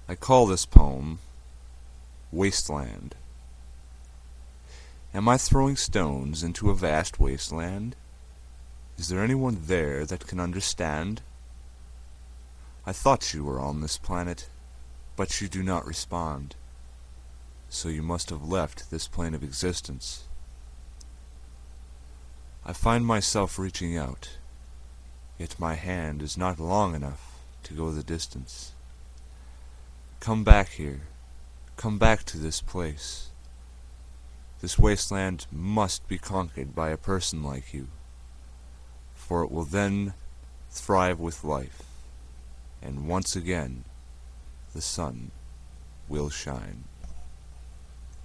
I call this poem Wasteland. Am I throwing stones into a vast wasteland? Is there anyone there that can understand? I thought you were on this planet, but you do not respond. So you must have left this plane of existence. I find myself reaching out, yet my hand is not long enough to go the distance. Come back here, come back to this place. This wasteland must be conquered by a person like you, for it will then thrive with life, and once again the sun will shine.